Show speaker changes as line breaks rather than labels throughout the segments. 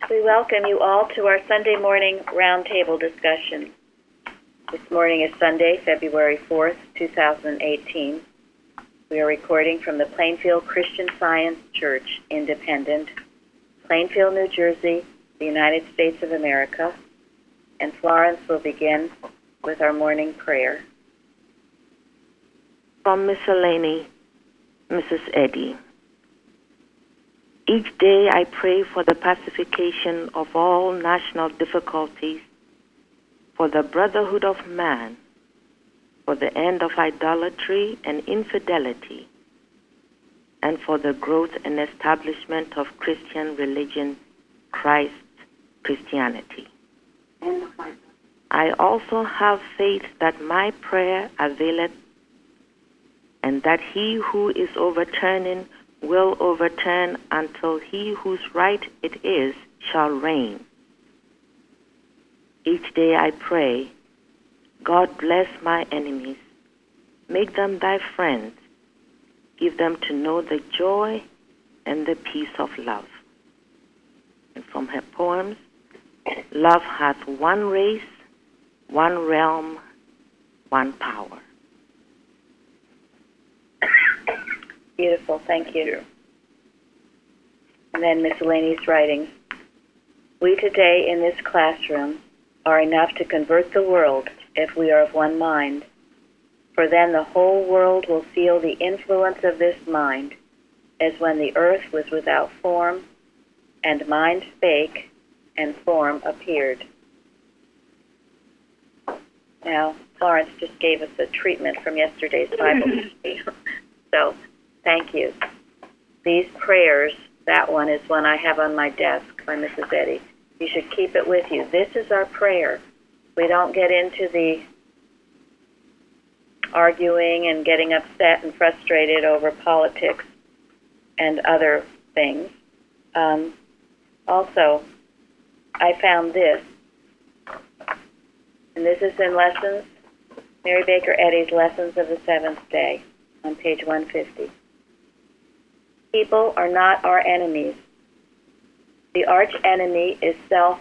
We welcome you all to our Sunday morning roundtable discussion. This morning is Sunday, February 4th, 2018. We are recording from the Plainfield Christian Science Church, Independent, Plainfield, New Jersey, the United States of America, and Florence will begin with our morning prayer.
From Miscellany, Mrs. Eddy. Each day I pray for the pacification of all national difficulties, for the brotherhood of man, for the end of idolatry and infidelity, and for the growth and establishment of Christian religion, Christ Christianity. I also have faith that my prayer availeth, and that he who is overturning will overturn until he whose right it is shall reign. Each day I pray, God bless my enemies, make them thy friends, give them to know the joy and the peace of love. And from her poems, love hath one race, one realm, one power.
Beautiful, thank you. And then miscellaneous writings. We today in this classroom are enough to convert the world if we are of one mind. For then the whole world will feel the influence of this mind, as when the earth was without form, and mind spake, and form appeared. Now, Florence just gave us a treatment from yesterday's Bible study. So, thank you. These prayers, that one is one I have on my desk by Mrs. Eddy. You should keep it with you. This is our prayer. We don't get into the arguing and getting upset and frustrated over politics and other things. Also, I found this, and this is in Lessons, Mary Baker Eddy's Lessons of the Seventh Day on page 150. People are not our enemies. The arch enemy is self,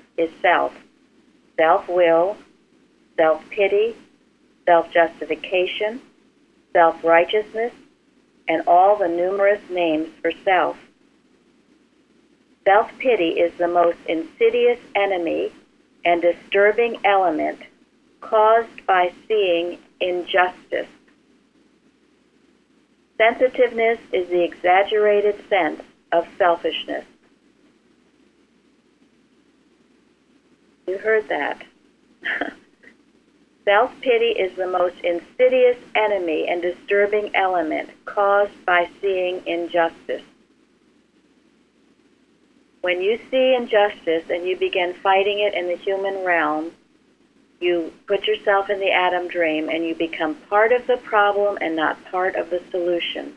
self-will, self-pity, self-justification, self-righteousness, and all the numerous names for self. Self-pity is the most insidious enemy and disturbing element caused by seeing injustice. Sensitiveness is the exaggerated sense of selfishness. You heard that. Self-pity is the most insidious enemy and disturbing element caused by seeing injustice. When you see injustice and you begin fighting it in the human realm, you put yourself in the Adam dream and you become part of the problem and not part of the solution.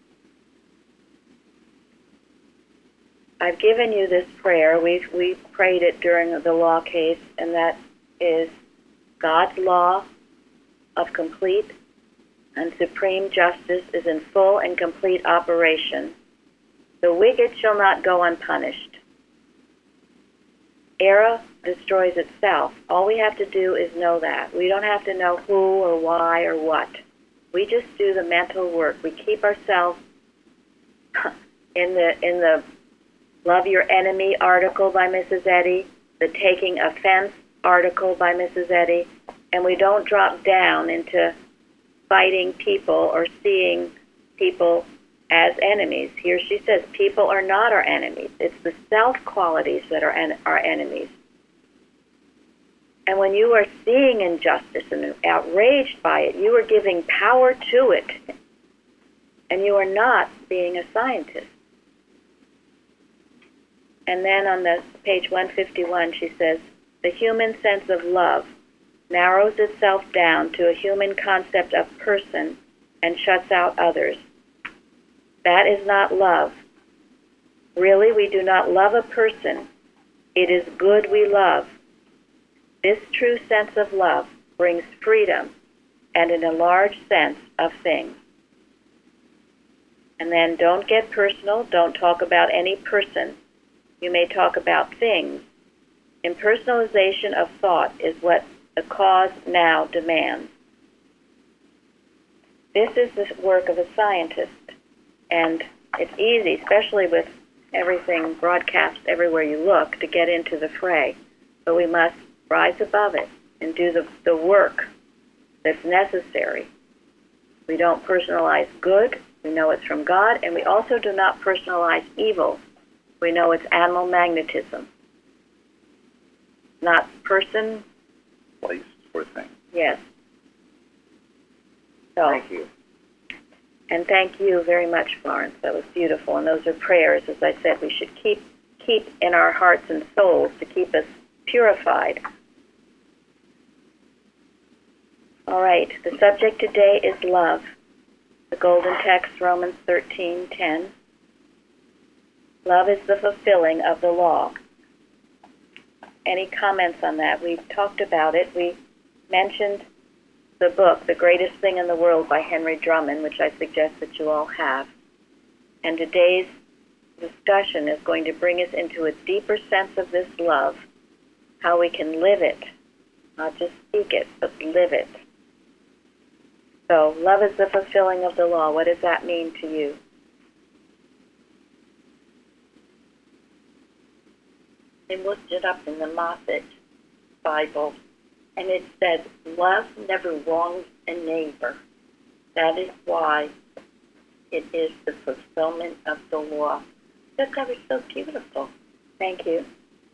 I've given you this prayer. We prayed it during the law case, and that is God's law of complete and supreme justice is in full and complete operation. The wicked shall not go unpunished. Error destroys itself. All we have to do is know that. We don't have to know who or why or what. We just do the mental work. We keep ourselves in the Love Your Enemy article by Mrs. Eddy, the Taking Offense article by Mrs. Eddy, and we don't drop down into fighting people or seeing people as enemies. Here she says, people are not our enemies. It's the self-qualities that are our enemies. And when you are seeing injustice and outraged by it, you are giving power to it. And you are not being a scientist. And then on the page 151, she says, the human sense of love narrows itself down to a human concept of person and shuts out others. That is not love. Really, we do not love a person. It is good we love. This true sense of love brings freedom and an enlarged sense of things. And then don't get personal. Don't talk about any person. You may talk about things. Impersonalization of thought is what the cause now demands. This is the work of a scientist, and it's easy, especially with everything broadcast everywhere you look, to get into the fray. But we must rise above it and do the work that's necessary. We don't personalize good. We know it's from God, and we also do not personalize evil. We know it's animal magnetism, not person.
Place or thing.
Yes. So,
Thank you.
and thank you very much, Florence. That was beautiful. And those are prayers, as I said, we should keep in our hearts and souls to keep us purified. All right. The subject today is love. The golden text, Romans 13:10. Love is the fulfilling of the law. Any comments on that? We talked about it. We mentioned the book, The Greatest Thing in the World by Henry Drummond, which I suggest that you all have. And today's discussion is going to bring us into a deeper sense of this love, how we can live it, not just speak it, but live it. So, love is the fulfilling of the law. What does that mean to you?
I looked it up in the Moffat Bible, and it said, love never wrongs a neighbor. That is why it is the fulfillment of the law. That was so beautiful.
Thank you.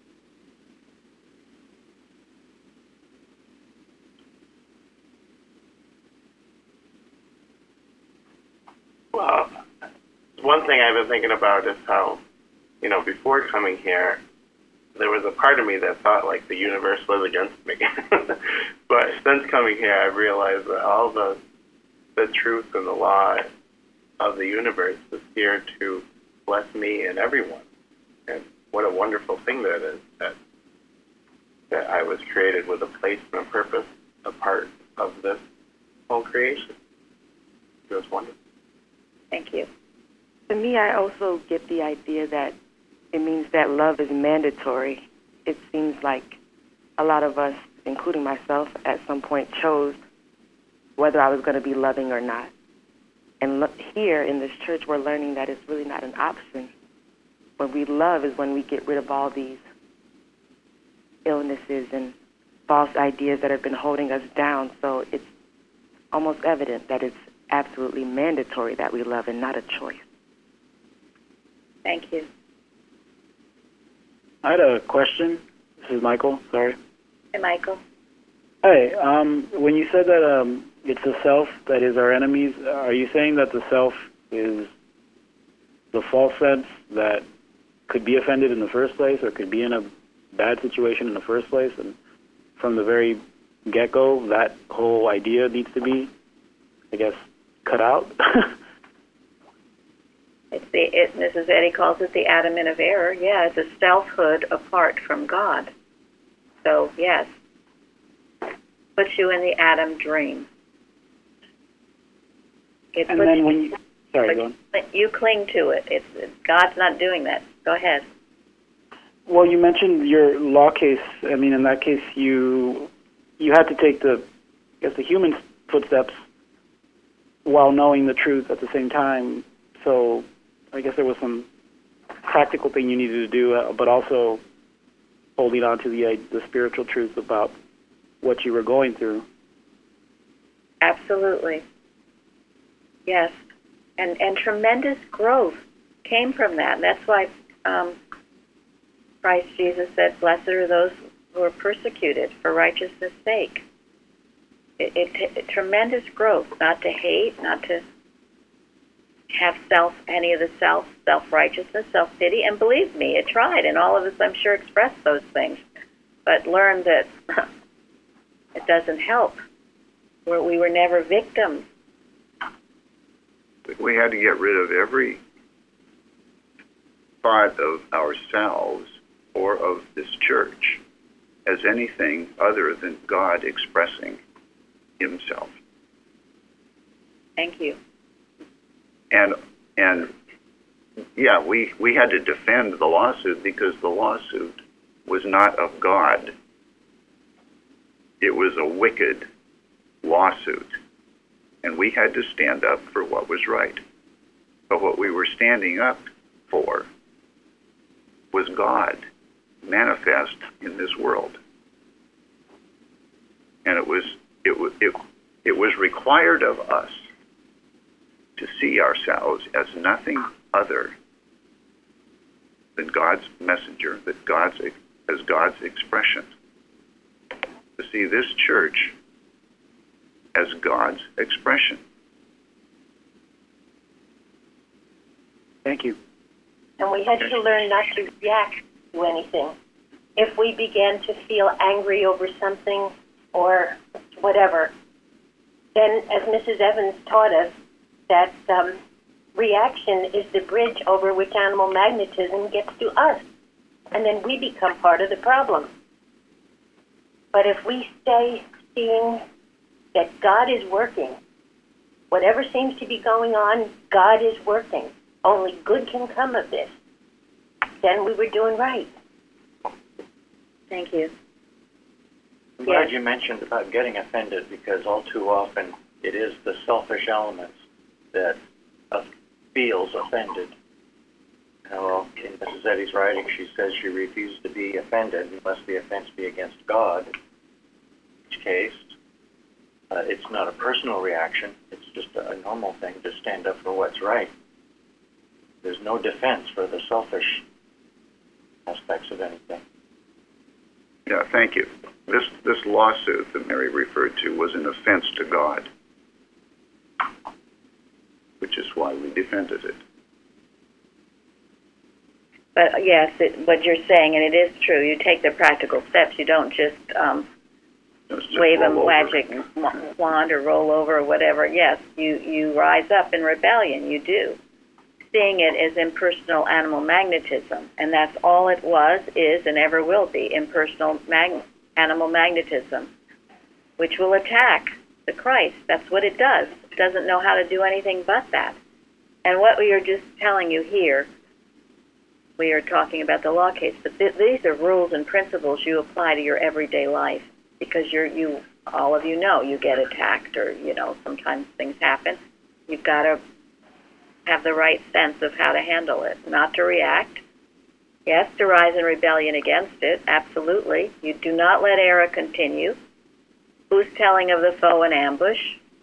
Well, one thing I've been thinking about is how, before coming here, there was a part of me that thought like the universe was against me. But since coming here, I've realized that all the truth and the law of the universe is here to bless me and everyone. And what a wonderful thing that is, that I was created with a place and a purpose, a part of this whole creation. It was wonderful.
Thank you.
To me, I also get the idea that it means that love is mandatory. It seems like a lot of us, including myself, at some point chose whether I was going to be loving or not. And here in this church, we're learning that it's really not an option. When we love is when we get rid of all these illnesses and false ideas that have been holding us down. So it's almost evident that it's absolutely mandatory that we love and not a choice.
Thank you.
I had a question. This is Michael. Sorry.
Hey, Michael.
Hey, when you said that it's the self that is our enemies, are you saying that the self is the false sense that could be offended in the first place or could be in a bad situation in the first place, and from the very get-go, that whole idea needs to be, I guess, cut out?
Mrs. Eddy calls it the adamant of error. Yeah, it's a selfhood apart from God. So, yes, puts you in the Adam dream.
And then when you... Sorry, go on.
You cling to it. God's not doing that. Go ahead.
Well, you mentioned your law case. I mean, in that case, you had to take the human footsteps while knowing the truth at the same time. So I guess there was some practical thing you needed to do, but also holding on to the spiritual truth about what you were going through.
Absolutely. Yes. And tremendous growth came from that. And that's why Christ Jesus said, blessed are those who are persecuted for righteousness' sake. Tremendous growth, not to hate, not to have any of the self-righteousness, self-pity. And believe me, it tried, and all of us, I'm sure, expressed those things. But learned that it doesn't help. We were never victims.
We had to get rid of every thought of ourselves or of this church as anything other than God expressing himself.
Thank you.
And yeah, we had to defend the lawsuit because the lawsuit was not of God. It was a wicked lawsuit. And we had to stand up for what was right. But what we were standing up for was God manifest in this world. And it was required of us to see ourselves as nothing other than God's messenger, as God's expression. To see this church as God's expression.
Thank you.
And we had to learn not to react to anything. If we began to feel angry over something or whatever, then, as Mrs. Evans taught us, that reaction is the bridge over which animal magnetism gets to us. And then we become part of the problem. But if we stay seeing that God is working, whatever seems to be going on, God is working. Only good can come of this. Then we were doing right.
Thank you.
I'm glad you mentioned about getting offended, because all too often it is the selfish elements that feels offended. Well, in Mrs. Eddy's writing, she says she refused to be offended unless the offense be against God, in which case it's not a personal reaction. It's just a normal thing to stand up for what's right. There's no defense for the selfish aspects of anything.
Yeah, thank you. This lawsuit that Mary referred to was an offense to God, which is why we defended it.
But yes, what you're saying, and it is true, you take the practical steps. You don't just wave a magic wand or roll over or whatever. Yes, you rise up in rebellion. You do. Seeing it as impersonal animal magnetism, and that's all it was, is, and ever will be, impersonal animal magnetism, which will attack the Christ. That's what it does. It doesn't know how to do anything but that. And what we are just telling you here, we are talking about the law case, but these are rules and principles you apply to your everyday life, because all of you know you get attacked, or sometimes things happen. You've got to have the right sense of how to handle it, not to react. Yes, to rise in rebellion against it, absolutely. You do not let error continue. Who's telling of the foe in ambush?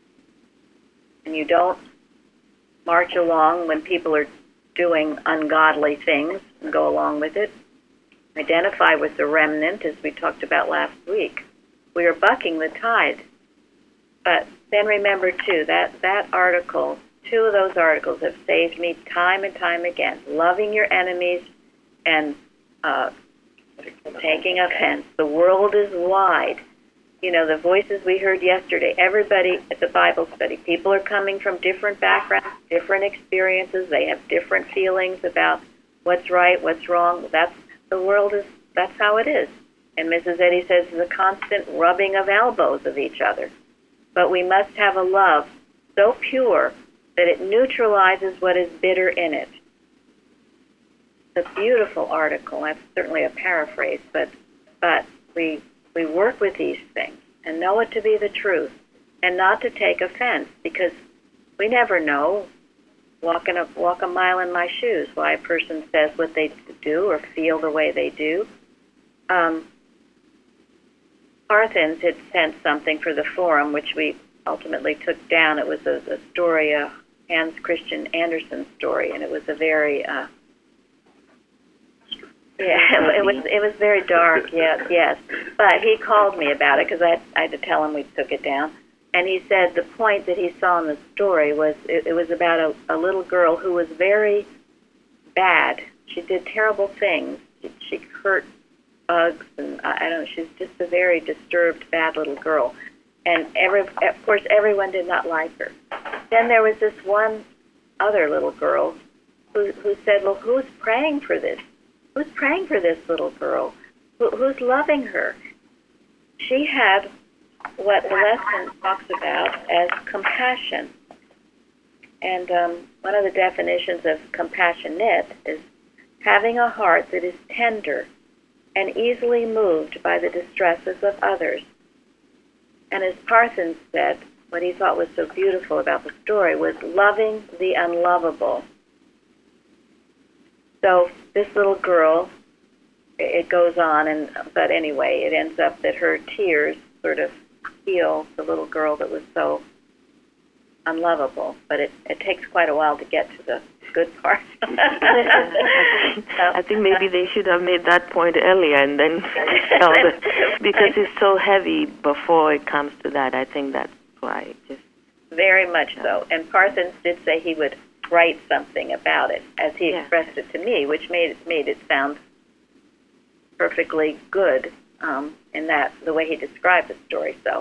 And you don't march along when people are doing ungodly things and go along with it. Identify with the remnant, as we talked about last week. We are bucking the tide. But then remember, too, that article, 2 of those articles have saved me time and time again. Loving your enemies and taking offense. The world is wide. The voices we heard yesterday, everybody at the Bible study, people are coming from different backgrounds, different experiences. They have different feelings about what's right, what's wrong. That's how it is. And Mrs. Eddy says it's a constant rubbing of elbows of each other. But we must have a love so pure that it neutralizes what is bitter in it. It's a beautiful article. That's certainly a paraphrase, but we work with these things and know it to be the truth, and not to take offense, because we never know. Walk a mile in my shoes, why a person says what they do or feel the way they do. Parthens had sent something for the forum, which we ultimately took down. It was a story, a Hans Christian Andersen story, and it was a very it was very dark. Yes. But he called me about it because I had to tell him we took it down. And he said the point that he saw in the story was it was about a little girl who was very bad. She did terrible things. She hurt bugs, and I don't know. She's just a very disturbed, bad little girl. And of course, everyone did not like her. Then there was this one other little girl who said, "Well, who's praying for this? Who's praying for this little girl? Who's loving her?" She had what the lesson talks about as compassion. And one of the definitions of compassionate is having a heart that is tender and easily moved by the distresses of others. And as Parsons said, what he thought was so beautiful about the story was loving the unlovable. So this little girl, it goes on, but anyway, it ends up that her tears sort of heal the little girl that was so unlovable. But it takes quite a while to get to the good part.
I think maybe they should have made that point earlier and then tell because it's so heavy before it comes to that. I think that's why.
Very much so. And Parsons did say he would write something about it, as he expressed it to me, which made it sound perfectly good in that the way he described the story. So,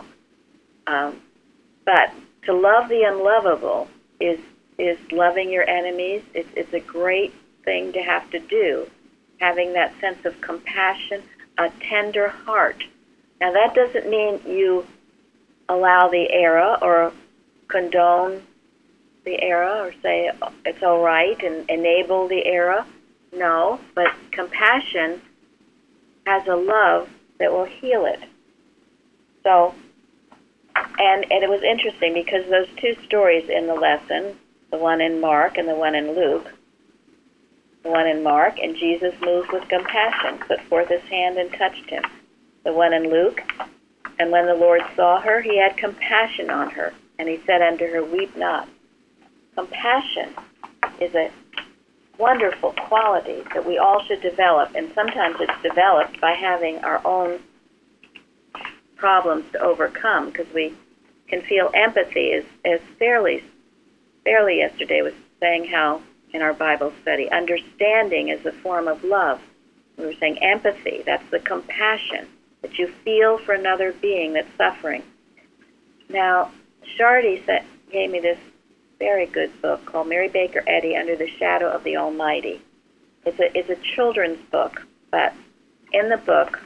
but to love the unlovable is loving your enemies. It's a great thing to have to do, having that sense of compassion, a tender heart. Now that doesn't mean you allow the error or condone the error or say it's all right and enable the error. No, but compassion has a love that will heal it. So, and it was interesting because those two stories in the lesson, the one in Mark and the one in Luke, the one in Mark, and Jesus moved with compassion, put forth his hand and touched him. The one in Luke, and when the Lord saw her, he had compassion on her, and he said unto her, weep not. Compassion is a wonderful quality that we all should develop, and sometimes it's developed by having our own problems to overcome, because we can feel empathy as fairly yesterday was saying how in our Bible study, understanding is a form of love. We were saying empathy, that's the compassion that you feel for another being that's suffering. Now, Shardy gave me this very good book called Mary Baker Eddy, Under the Shadow of the Almighty. It's a children's book, but in the book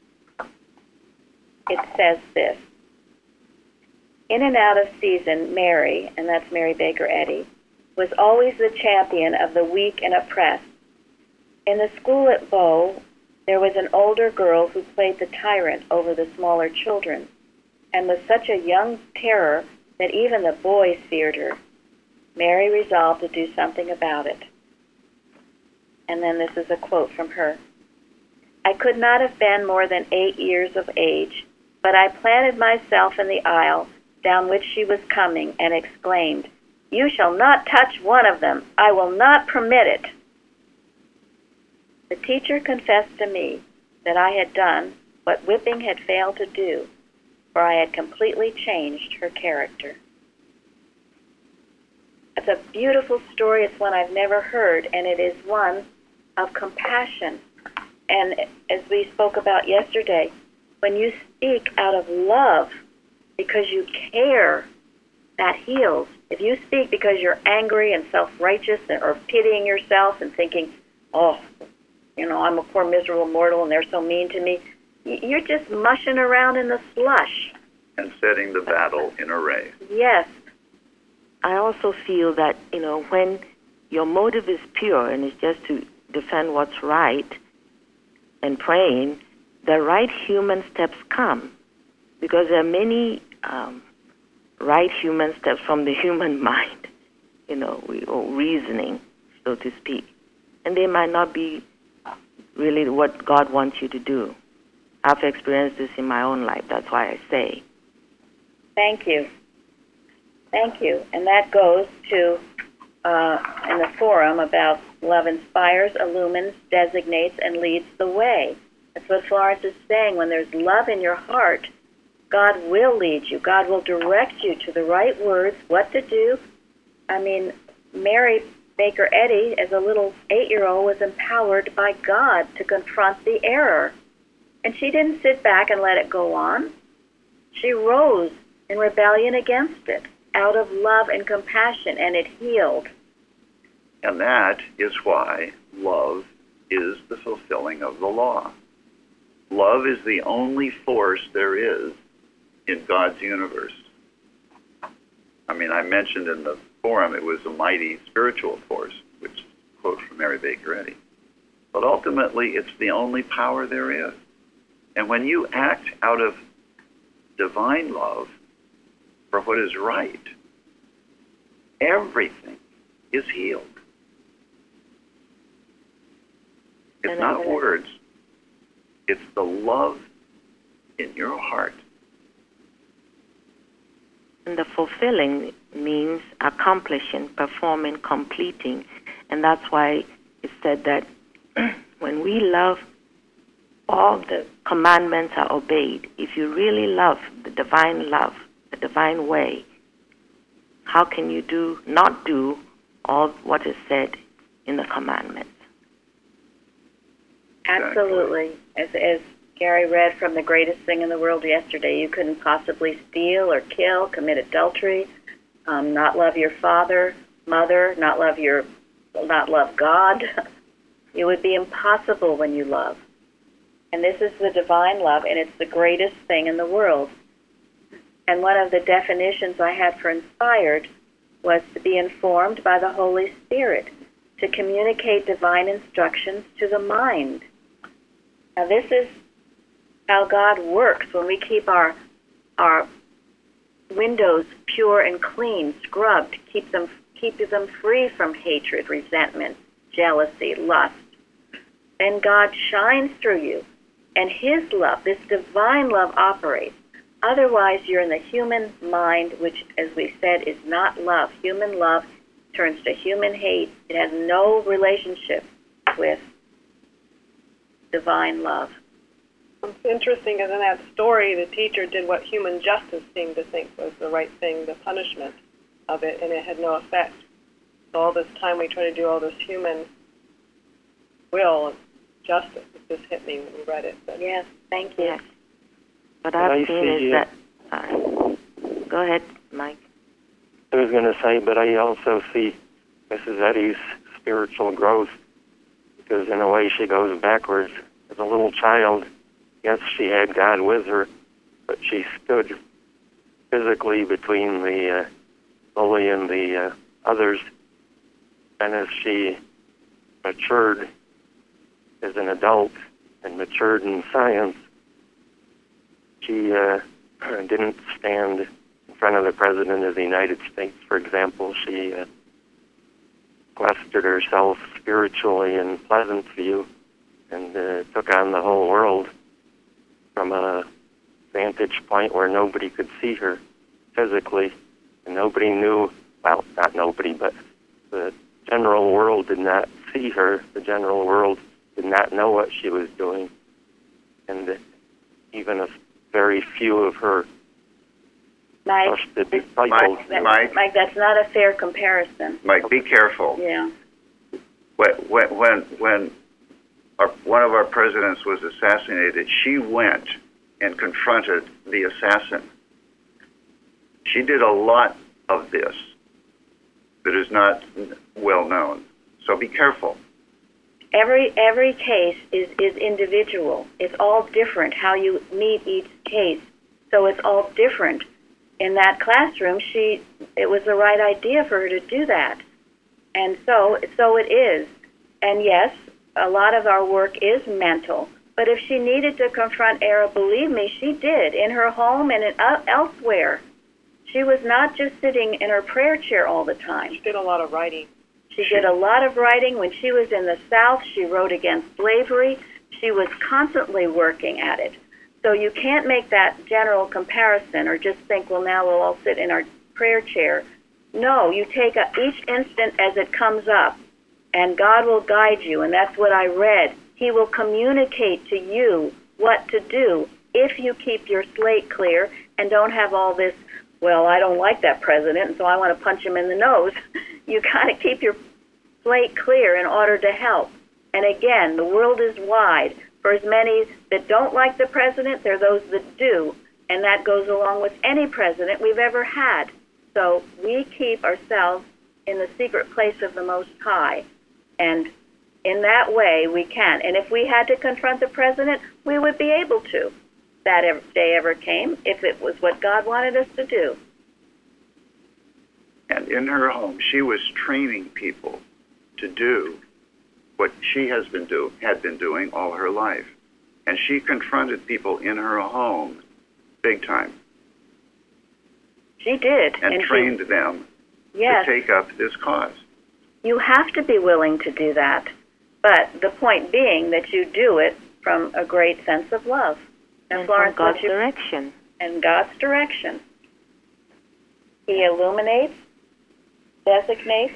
it says this: in and out of season, Mary, and that's Mary Baker Eddy, was always the champion of the weak and oppressed. In the school at Bow, there was an older girl who played the tyrant over the smaller children, and was such a young terror that even the boys feared her. Mary resolved to do something about it. And then this is a quote from her. I could not have been more than 8 years of age, but I planted myself in the aisle down which she was coming and exclaimed, "You shall not touch one of them. I will not permit it." The teacher confessed to me that I had done what whipping had failed to do, for I had completely changed her character. It's a beautiful story. It's one I've never heard, and it is one of compassion. And as we spoke about yesterday, when you speak out of love because you care, that heals. If you speak because you're angry and self-righteous or pitying yourself and thinking, oh, I'm a poor miserable mortal and they're so mean to me, you're just mushing around in the slush.
And setting the battle in array.
Yes.
I also feel that, when your motive is pure and it's just to defend what's right and praying, the right human steps come. Because there are many right human steps from the human mind, or reasoning, so to speak. And they might not be really what God wants you to do. I've experienced this in my own life. That's why I say.
Thank you. Thank you. And that goes to, in the forum about love inspires, illumines, designates, and leads the way. That's what Florence is saying. When there's love in your heart, God will lead you. God will direct you to the right words, what to do. I mean, Mary Baker Eddy, as a little 8-year-old, was empowered by God to confront the error. And she didn't sit back and let it go on. She rose in rebellion against it, out of love and compassion, and it healed.
And that is why love is the fulfilling of the law. Love is the only force there is in God's universe. I mean, I mentioned in the before him. It was a mighty spiritual force, which is a quote from Mary Baker Eddy. But ultimately, it's the only power there is. And when you act out of divine love for what is right, everything is healed. It's not words. It's the love in your heart.
And the fulfilling means accomplishing, performing, completing. And that's why it said that when we love, all the commandments are obeyed. If you really love, the divine way, how can you not do all what is said in the commandments?
Absolutely. As Gary read from The Greatest Thing in the World yesterday, you couldn't possibly steal or kill, commit adultery, not love your father, mother, not love God. It would be impossible when you love. And this is the divine love, and it's the greatest thing in the world. And one of the definitions I had for inspired was to be informed by the Holy Spirit, to communicate divine instructions to the mind. Now this is how God works when we keep our windows pure and clean, scrubbed, keep them free from hatred, resentment, jealousy, lust. Then God shines through you, and His love, this divine love, operates. Otherwise, you're in the human mind, which, as we said, is not love. Human love turns to human hate. It has no relationship with divine love.
What's interesting is in that story, the teacher did what human justice seemed to think was the right thing, the punishment of it, and it had no effect. So all this time we try to do all this human will and justice. It just hit me when we read it. But
yes, thank you.
Yes. What I've seen is that... go ahead, Mike.
I was going to say, but I also see Mrs. Eddy's spiritual growth, because in a way she goes backwards. As a little child, yes, she had God with her, but she stood physically between the bully and the others. And as she matured as an adult and matured in science, she didn't stand in front of the President of the United States, for example. She clustered herself spiritually in Pleasant View and took on the whole world from a vantage point where nobody could see her physically, and nobody knew, well, not nobody, but the general world did not see her. The general world did not know what she was doing, and even a very few of her trusted disciples.
Mike, that's not a fair comparison.
Mike, be careful.
Yeah.
When one of our presidents was assassinated, she went and confronted the assassin. She did a lot of this that is not well known. So be careful.
Every case is individual. It's all different how you meet each case. So it's all different. In that classroom, it was the right idea for her to do that. And so it is. And yes, a lot of our work is mental. But if she needed to confront error, believe me, she did, in her home and elsewhere. She was not just sitting in her prayer chair all the time.
She did a lot of writing.
She did a lot of writing. When she was in the South, she wrote against slavery. She was constantly working at it. So you can't make that general comparison or just think, well, now we'll all sit in our prayer chair. No, you take each instant as it comes up, and God will guide you, and that's what I read. He will communicate to you what to do if you keep your slate clear and don't have all this, well, I don't like that president, and so I want to punch him in the nose. You got to keep your slate clear in order to help. And again, the world is wide. For as many that don't like the president, there are those that do, and that goes along with any president we've ever had. So we keep ourselves in the secret place of the Most High, and in that way we can. And if we had to confront the president, we would be able to. That day ever came, if it was what God wanted us to do.
And in her home, she was training people to do what she had been doing all her life. And she confronted people in her home big time.
She did.
And trained them
to
take up this cause.
You have to be willing to do that. But the point being that you do it from a great sense of love.
And from God's direction.
And God's direction. He illuminates, designates,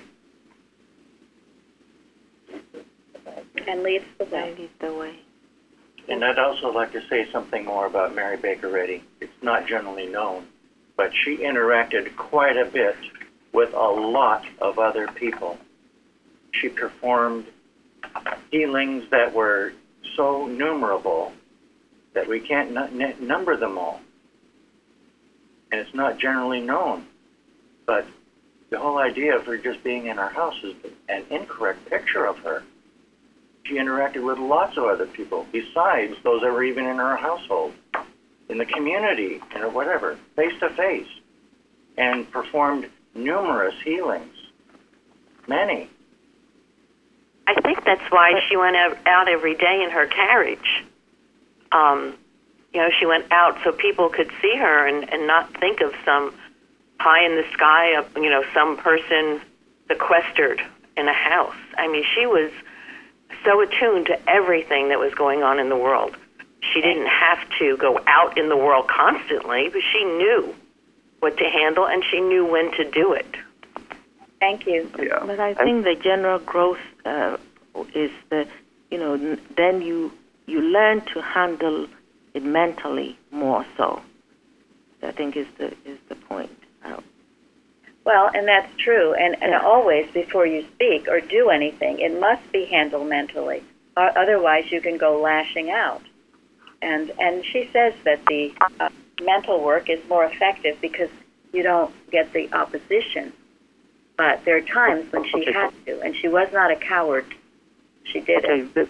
and leads the way.
And I'd also like to say something more about Mary Baker Eddy. It's not generally known, but she interacted quite a bit with a lot of other people. She performed healings that were so numerable that we can't number them all. And it's not generally known. But the whole idea of her just being in her house is an incorrect picture of her. She interacted with lots of other people besides those that were even in her household, in the community, or whatever, face to face, and performed numerous healings. Many.
I think that's why she went out every day in her carriage. She went out so people could see her and not think of some pie in the sky, some person sequestered in a house. I mean, she was so attuned to everything that was going on in the world. She didn't have to go out in the world constantly, but she knew what to handle and she knew when to do it.
Thank you.
Yeah.
But I think the general growth is then you learn to handle it mentally more so. I think is the point.
Well, and that's true. And always before you speak or do anything, it must be handled mentally. Otherwise, you can go lashing out. And she says that the mental work is more effective because you don't get the opposition. But there are times when she had to, and she was not a coward. She did it.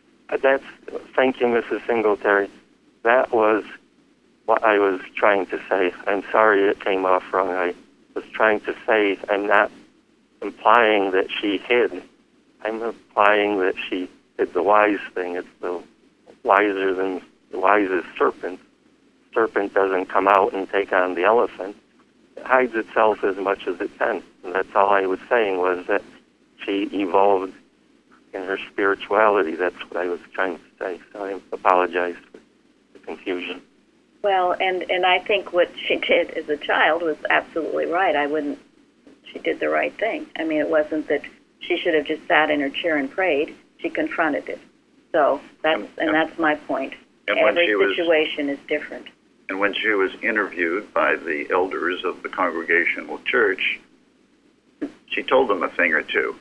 Thank you, Mrs. Singletary. That was what I was trying to say. I'm sorry it came off wrong. I was trying to say I'm not implying that she hid. I'm implying that she did the wise thing. It's the wiser than the wisest serpent. Serpent doesn't come out and take on the elephant. It hides itself as much as it can. And that's all I was saying was that she evolved in her spirituality. That's what I was trying to say. So I apologize for the confusion.
Well, and I think what she did as a child was absolutely right. She did the right thing. I mean, it wasn't that she should have just sat in her chair and prayed. She confronted it. So that's my point. Every situation is different.
And when she was interviewed by the elders of the Congregational Church, she told them a thing or two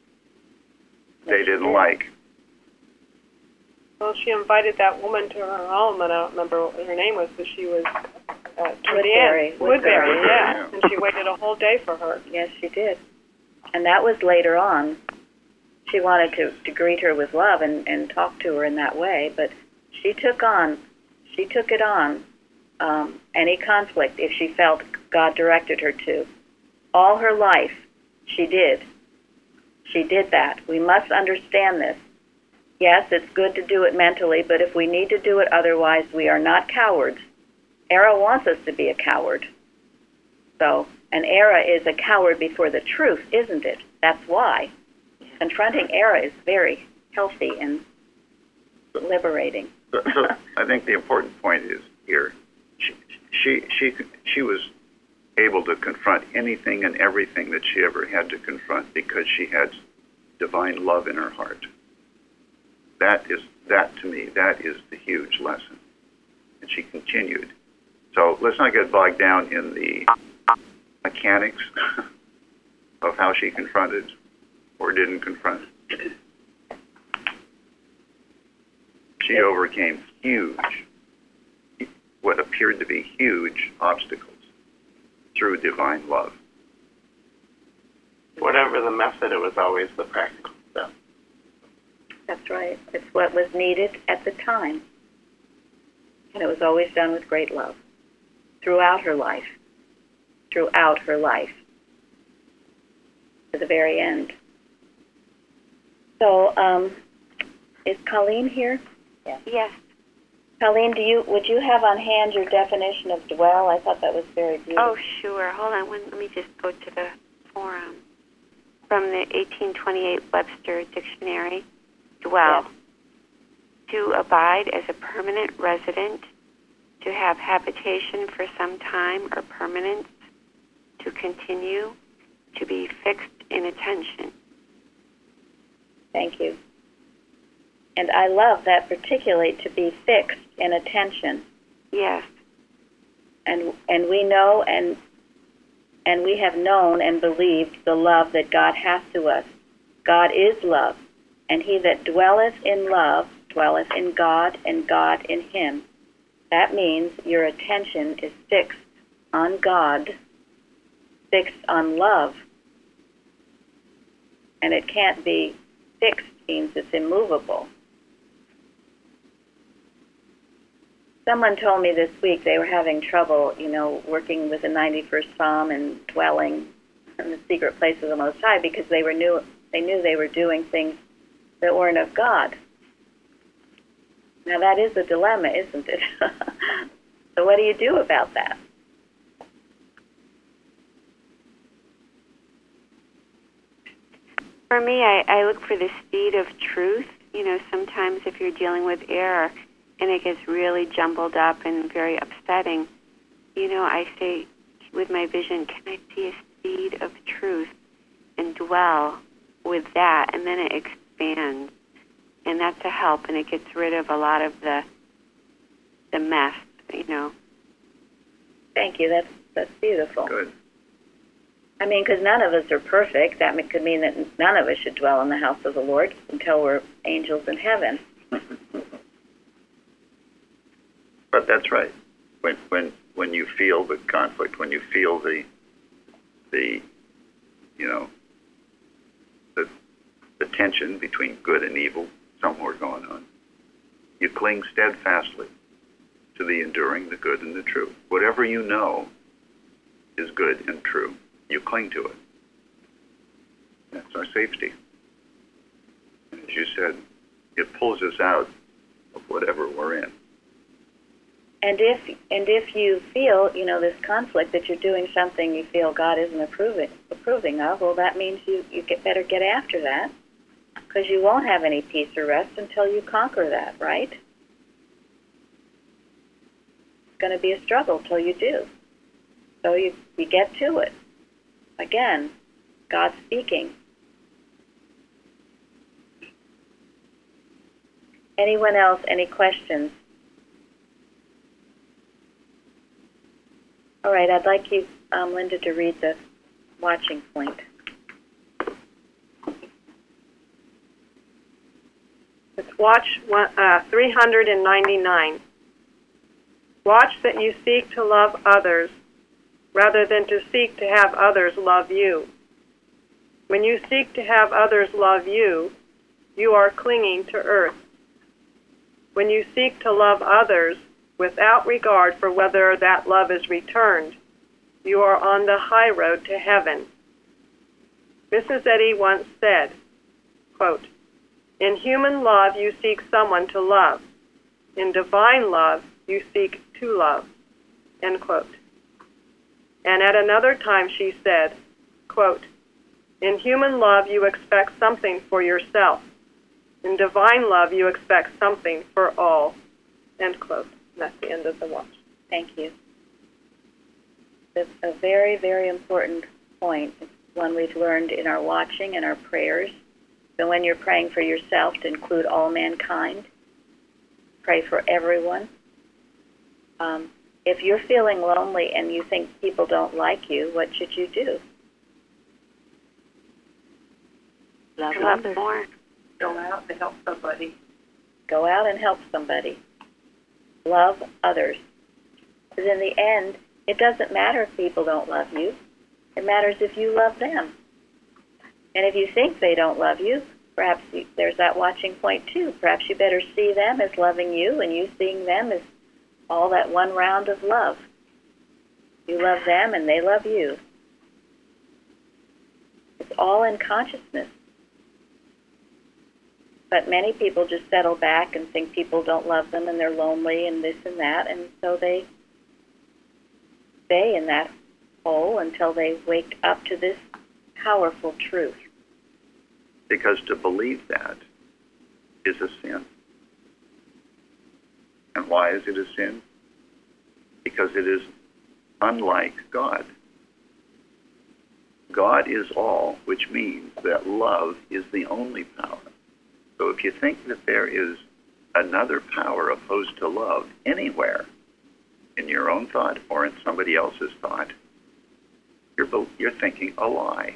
they didn't like.
Well, she invited that woman to her home, and I don't remember what her name was, but she was
Woodbury.
Woodbury, yeah. And she waited a whole day for her.
Yes, she did. And that was later on. She wanted to greet her with love and talk to her in that way, but she took it on, any conflict if she felt God directed her to. All her life, she did. She did that. We must understand this. Yes, it's good to do it mentally, but if we need to do it otherwise, we are not cowards. Era wants us to be a coward. So, an Era is a coward before the truth, isn't it? That's why. Confronting Era is very healthy and liberating.
So I think the important point is here, she was able to confront anything and everything that she ever had to confront because she had divine love in her heart. That to me, that is the huge lesson. And she continued. So let's not get bogged down in the mechanics of how she confronted or didn't confront. She overcame what appeared to be huge obstacles through divine love.
Whatever the method, it was always the practical stuff.
That's right. It's what was needed at the time. And it was always done with great love. Throughout her life. Throughout her life. to the very end. So, is Colleen here?
Yes.
Colleen, would you have on hand your definition of dwell? I thought that was very beautiful.
Oh, sure. Hold on. Let me just go to the forum. From the 1828 Webster Dictionary, dwell. Yes. To abide as a permanent resident, to have habitation for some time or permanence, to continue, to be fixed in attention.
Thank you. And I love that particularly, to be fixed in attention.
Yes.
And we know and we have known and believed the love that God has to us. God is love, and he that dwelleth in love dwelleth in God, and God in him. That means your attention is fixed on God, fixed on love. And it can't be fixed, means it's immovable. Someone told me this week they were having trouble, working with the 91st Psalm and dwelling in the secret place of the Most High because they knew they were doing things that weren't of God. Now that is a dilemma, isn't it? So what do you do about that?
For me, I look for the speed of truth. Sometimes if you're dealing with error and it gets really jumbled up and very upsetting, I say with my vision, can I see a speed of truth and dwell with that? And then it expands. And that's a help, and it gets rid of a lot of the mess,
Thank you. That's beautiful.
Good.
I mean, because none of us are perfect. That could mean that none of us should dwell in the house of the Lord until we're angels in heaven.
But that's right. When you feel the conflict, when you feel the tension between good and evil somewhere going on, you cling steadfastly to the enduring, the good, and the true. Whatever you know is good and true, you cling to it. That's our safety. And as you said, it pulls us out of whatever we're in.
And if you feel, this conflict that you're doing something you feel God isn't approving of, well, that means you better get after that, because you won't have any peace or rest until you conquer that, right? It's going to be a struggle till you do. So you get to it. Again, God speaking. Anyone else, any questions? All right, I'd like you, Linda, to read the watching point.
It's watch 399. Watch that you seek to love others rather than to seek to have others love you. When you seek to have others love you, you are clinging to earth. When you seek to love others without regard for whether that love is returned, you are on the high road to heaven. Mrs. Eddy once said, quote, "In human love you seek someone to love. In divine love you seek to love." End quote. And at another time she said, quote, "In human love you expect something for yourself. In divine love you expect something for all." End quote. And that's the end of the watch.
Thank you. It's a very, very important point. It's one we've learned in our watching and our prayers. So when you're praying for yourself, to include all mankind, pray for everyone. If you're feeling lonely and you think people don't like you, what should you do?
Love others.
More. Go out and help somebody.
Go out and help somebody. Love others. Because in the end, it doesn't matter if people don't love you. It matters if you love them. And if you think they don't love you, perhaps there's that watching point too. Perhaps you better see them as loving you and you seeing them as all that one round of love. You love them and they love you. It's all in consciousness. But many people just settle back and think people don't love them and they're lonely and this and that, and so they stay in that hole until they wake up to this powerful truth.
Because to believe that is a sin. And why is it a sin? Because it is unlike God. God is all, which means that love is the only power. So if you think that there is another power opposed to love anywhere in your own thought or in somebody else's thought, you're thinking a lie.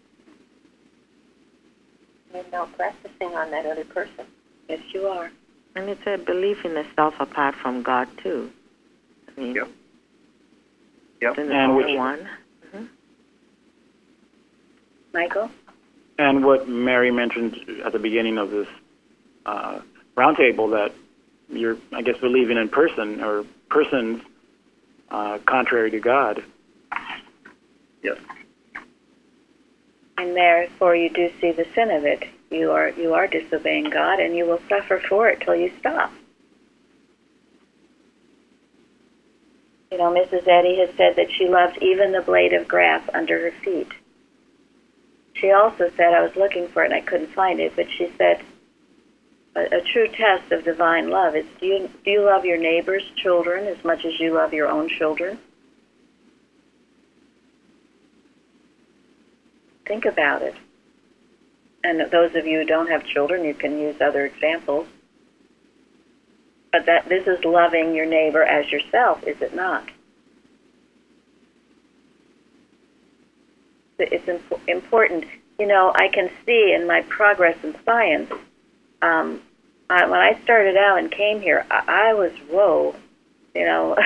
You're now practicing on that other person.
Yes, you are.
And it's a belief in a self apart from God, too. I mean,
Yep.
Isn't it
And
only
which-
one?
Michael?
And what Mary mentioned at the beginning of this roundtable, that you're, I guess, believing in person or persons contrary to God.
Yes.
And therefore you do see the sin of it. You are disobeying God, and you will suffer for it till you stop. You know, Mrs. Eddy has said that she loved even the blade of grass under her feet. She also said, I was looking for it and I couldn't find it, but she said, a true test of divine love is, do you love your neighbor's children as much as you love your own children? Think about it. And those of you who don't have children, you can use other examples. But this is loving your neighbor as yourself, is it not? It's important. You know, I can see in my progress in science, when I started out and came here, I was, whoa, you know.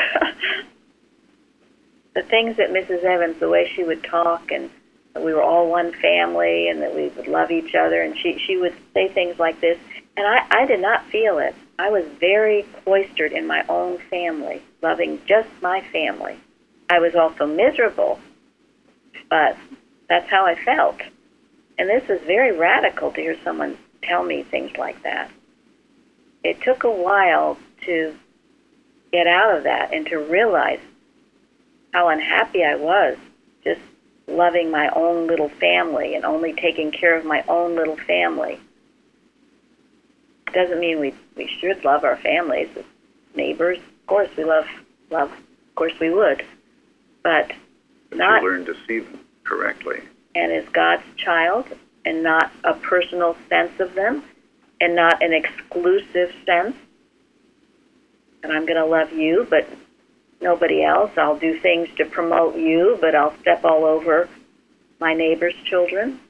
The things that Mrs. Evans, the way she would talk, and we were all one family, and that we would love each other, and she would say things like this, and I did not feel it. I was very cloistered in my own family, loving just my family. I was also miserable, but that's how I felt. And this is very radical to hear someone tell me things like that. It took a while to get out of that and to realize how unhappy I was just loving my own little family and only taking care of my own little family. It doesn't mean we should love our families, neighbors. Of course we love, of course we would. But not...
You learn to see them correctly.
And as God's child, and not a personal sense of them, and not an exclusive sense. And I'm going to love you, but nobody else. I'll do things to promote you, but I'll step all over my neighbor's children.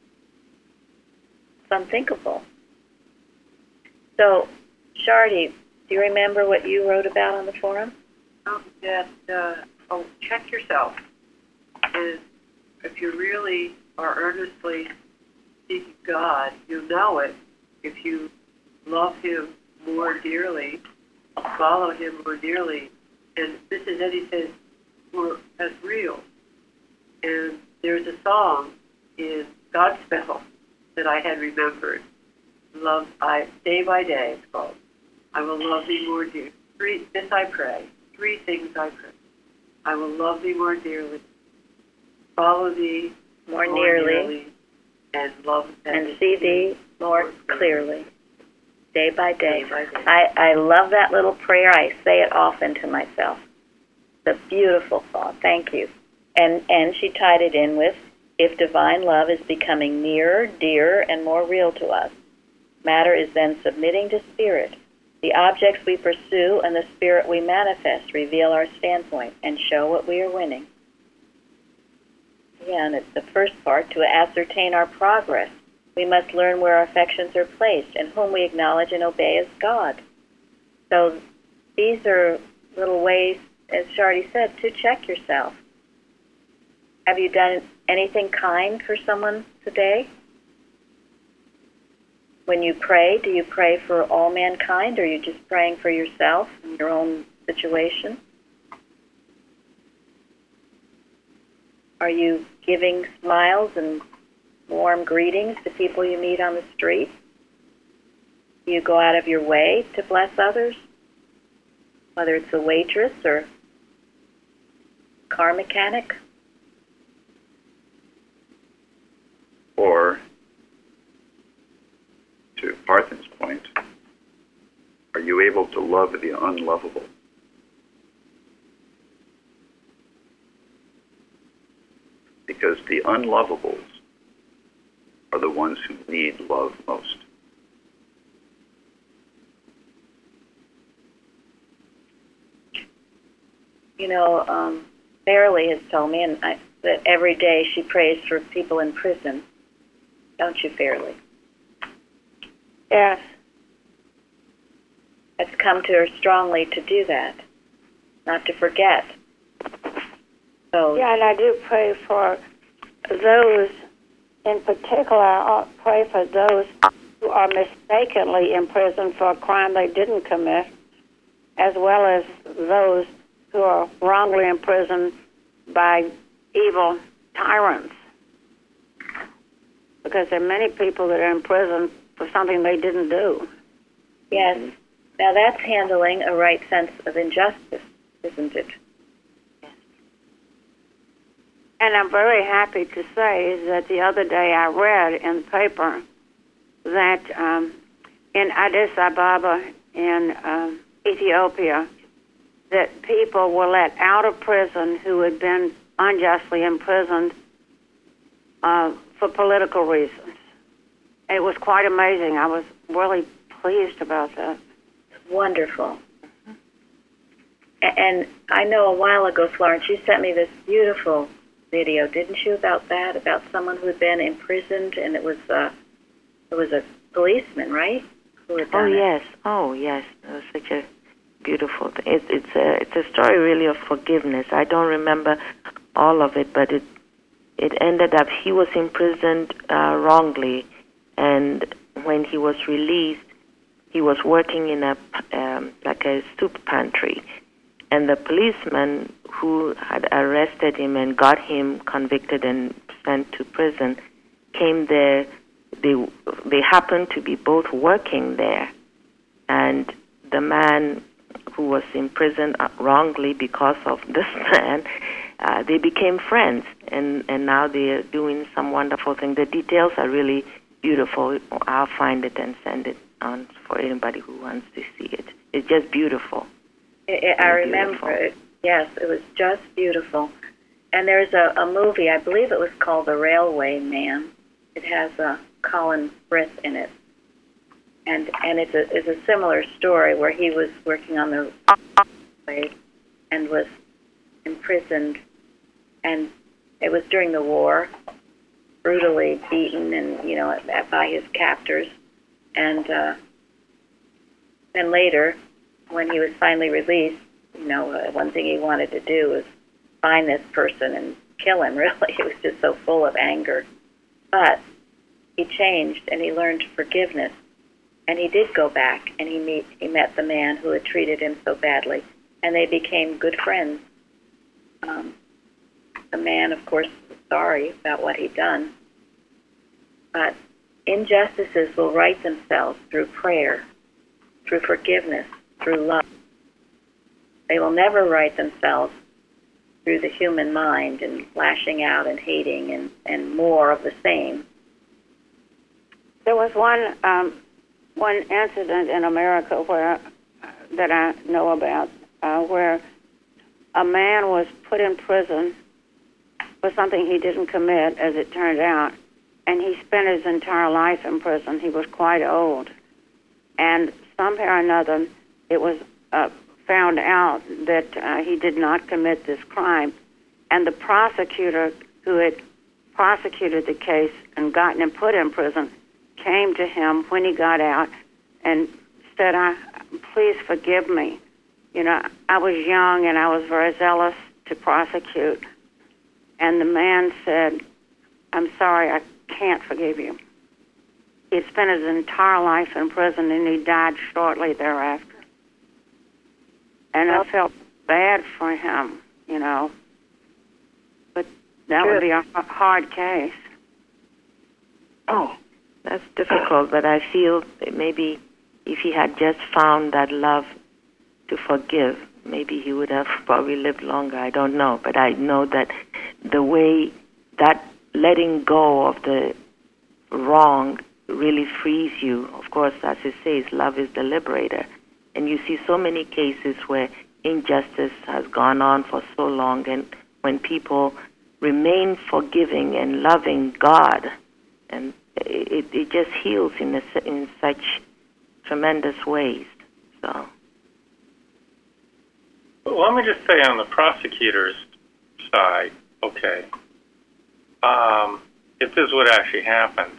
It's unthinkable. So, Shardy, do you remember what you wrote about on the forum?
Check yourself. And if you really are earnestly seeking God, you know it. If you love Him more dearly, follow Him more dearly. And Mrs. Eddy says, that's real. And there's a song in Godspell that I had remembered. Day by day, it's called. I will love thee more dearly. This I pray. 3 things I pray. I will love thee more dearly. Follow thee
more nearly.
And love
and see thee more clearly. Day by day. I love that little prayer. I say it often to myself. It's a beautiful thought. Thank you. And she tied it in with, if divine love is becoming nearer, dearer, and more real to us, matter is then submitting to spirit. The objects we pursue and the spirit we manifest reveal our standpoint and show what we are winning. Again, it's the first part, to ascertain our progress. We must learn where our affections are placed and whom we acknowledge and obey as God. So these are little ways, as Shardy said, to check yourself. Have you done anything kind for someone today? When you pray, do you pray for all mankind, or are you just praying for yourself and your own situation? Are you giving smiles and warm greetings to people you meet on the street? Do you go out of your way to bless others? Whether it's a waitress or car mechanic?
Or, to Parthen's point, are you able to love the unlovable? Because the unlovables are the ones who need love most.
You know, Fairley has told me that every day she prays for people in prison. Don't you, Fairley?
Yes.
It's come to her strongly to do that, not to forget. So,
yeah, and I do pray for those in particular. I pray for those who are mistakenly imprisoned for a crime they didn't commit, as well as those who are wrongly imprisoned by evil tyrants. Because there are many people that are in prison for something they didn't do.
yes. Now that's handling a right sense of injustice, isn't it?
And I'm very happy to say that the other day I read in the paper that in Addis Ababa in Ethiopia, that people were let out of prison who had been unjustly imprisoned for political reasons. It was quite amazing. I was really pleased about that.
Wonderful. And I know a while ago, Florence, you sent me this beautiful video, didn't you, about that? About someone who had been imprisoned, and it was a policeman, right? Who had done
yes. Oh, yes. It was such a beautiful thing. It's a story really of forgiveness. I don't remember all of it, but it ended up he was imprisoned wrongly, and when he was released, he was working in a soup pantry, and the policeman who had arrested him and got him convicted and sent to prison came there. They happened to be both working there, and the man who was imprisoned wrongly because of this man, they became friends, and now they're doing some wonderful thing. The details are really beautiful. I'll find it and send it on for anybody who wants to see it. It's just beautiful.
I remember it. Yes, it was just beautiful. And there's a movie, I believe it was called The Railway Man. It has Colin Firth in it. And it's a similar story where he was working on the railway and was imprisoned, and it was during the war, brutally beaten and by his captors, and then later, when he was finally released, one thing he wanted to do was find this person and kill him. Really, he was just so full of anger, but he changed and he learned forgiveness. And he did go back, and he met the man who had treated him so badly, and they became good friends. The man, of course, was sorry about what he'd done, but injustices will right themselves through prayer, through forgiveness, through love. They will never right themselves through the human mind and lashing out and hating and more of the same.
There was one incident in America that I know about where a man was put in prison for something he didn't commit, as it turned out, and he spent his entire life in prison. He was quite old. And somehow or another, it was found out that he did not commit this crime. And the prosecutor who had prosecuted the case and gotten him put in prison came to him when he got out and said, please forgive me. I was young and I was very zealous to prosecute. And the man said, I'm sorry, I can't forgive you. He spent his entire life in prison and he died shortly thereafter. And I felt bad for him, But that would be a hard case.
Oh, that's difficult, but I feel maybe if he had just found that love to forgive, maybe he would have probably lived longer. I don't know, but I know that the way that letting go of the wrong really frees you. Of course, as it says, love is the liberator. And you see so many cases where injustice has gone on for so long, and when people remain forgiving and loving God, and it just heals in such tremendous ways. So.
Well, let me just say on the prosecutor's side, okay, if this would actually happen,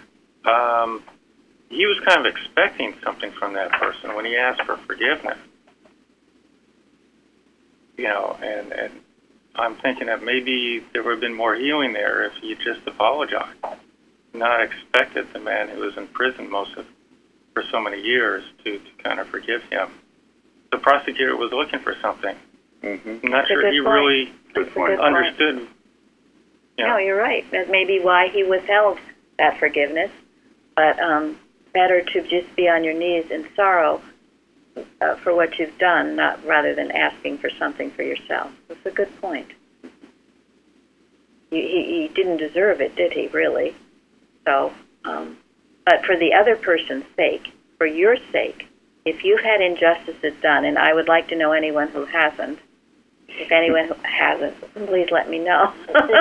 he was kind of expecting something from that person when he asked for forgiveness. You know, and I'm thinking that maybe there would have been more healing there if he just apologized, not expected the man who was in prison for so many years to kind of forgive him. The prosecutor was looking for something.
Mm-hmm.
I'm not sure he really understood. You know.
No, you're right. That's maybe why he withheld that forgiveness. But better to just be on your knees in sorrow for what you've done, rather than asking for something for yourself. That's a good point. He didn't deserve it, did he, really? So, but for the other person's sake, for your sake, if you've had injustices done, and I would like to know anyone who hasn't, if anyone who hasn't, please let me know.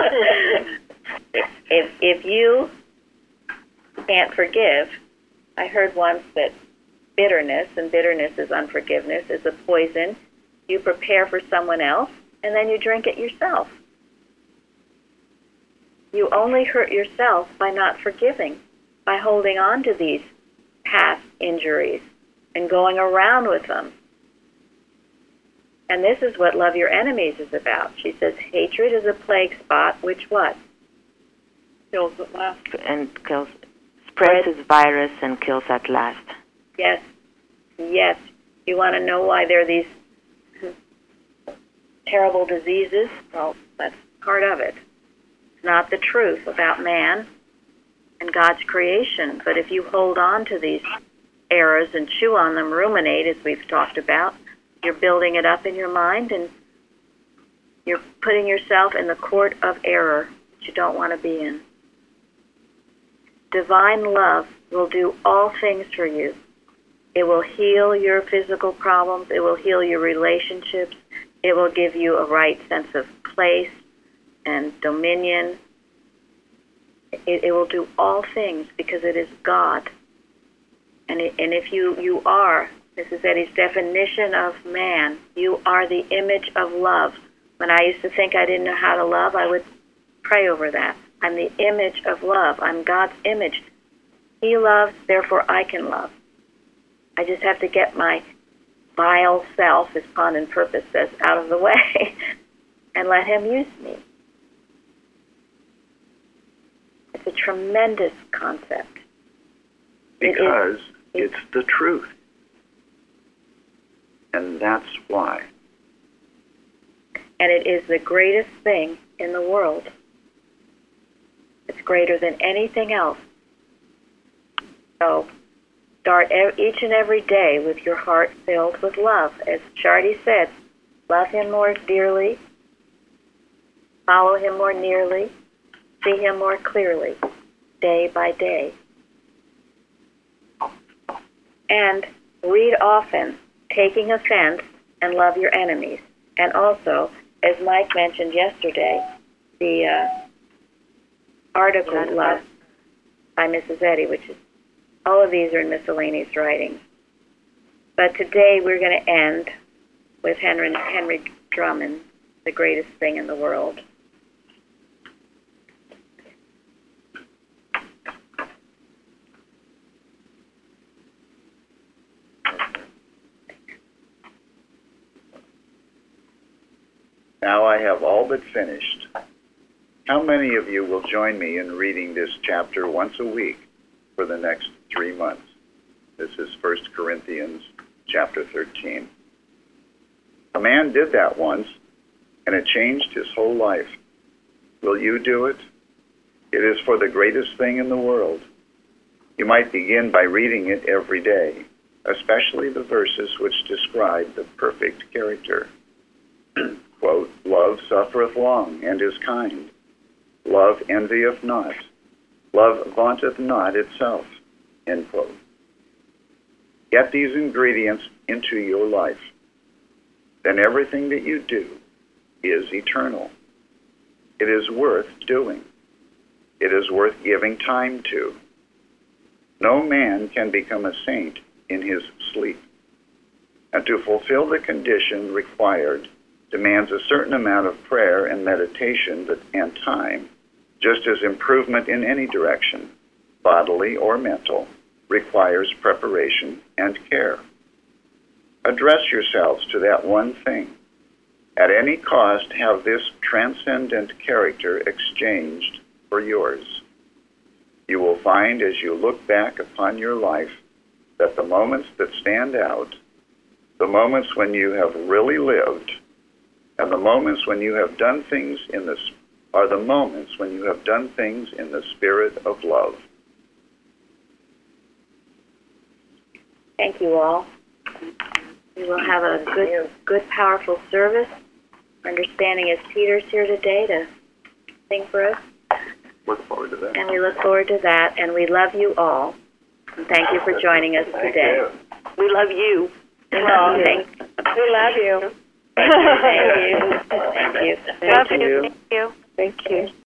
if you can't forgive, I heard once that bitterness, and bitterness is unforgiveness, is a poison you prepare for someone else, and then you drink it yourself. You only hurt yourself by not forgiving, by holding on to these past injuries and going around with them. And this is what Love Your Enemies is about. She says, hatred is a plague spot, which what?
Kills at last.
And kills, spreads its virus and kills at last.
Yes. Yes. You want to know why there are these terrible diseases? Well, that's part of it. It's not the truth about man and God's creation. But if you hold on to these errors and chew on them, ruminate, as we've talked about, you're building it up in your mind, and you're putting yourself in the court of error that you don't want to be in. Divine love will do all things for you. It will heal your physical problems. It will heal your relationships. It will give you a right sense of place and dominion. It will do all things because it is God. And if you are, this is Eddie's definition of man, you are the image of love. When I used to think I didn't know how to love, I would pray over that. I'm the image of love. I'm God's image. He loves, therefore I can love. I just have to get my vile self, as Pond and Purpose says, out of the way and let him use me. It's a tremendous concept.
Because it's the truth. And that's why.
And it is the greatest thing in the world. It's greater than anything else. So start each and every day with your heart filled with love. As Shardy said, love him more dearly, follow him more nearly, see him more clearly, day by day. And read often, taking offense, and love your enemies. And also, as Mike mentioned yesterday, the article Love by Mrs. Eddy, which is, all of these are in miscellaneous writings. But today we're going to end with Henry Drummond, the greatest thing in the world.
Now I have all but finished. How many of you will join me in reading this chapter once a week for the next 3 months? This is 1 Corinthians chapter 13. A man did that once, and it changed his whole life. Will you do it? It is for the greatest thing in the world. You might begin by reading it every day, especially the verses which describe the perfect character. Quote, love suffereth long and is kind. Love envieth not. Love vaunteth not itself. End quote. Get these ingredients into your life. Then everything that you do is eternal. It is worth doing. It is worth giving time to. No man can become a saint in his sleep. And to fulfill the condition required demands a certain amount of prayer and meditation and time, just as improvement in any direction, bodily or mental, requires preparation and care. Address yourselves to that one thing. At any cost, have this transcendent character exchanged for yours. You will find as you look back upon your life that the moments that stand out, the moments when you have really lived, and the moments when you have done things are the moments when you have done things in the spirit of love.
Thank you all. We will have a good, powerful service. Our understanding is Peter's here today to sing for us.
Look forward to that.
And we look forward to that. And we love you all. And thank you for joining us today.
We love you.
We love you.
We love you.
Thank you. Thank you.
Thank you. Thank you. Thank you.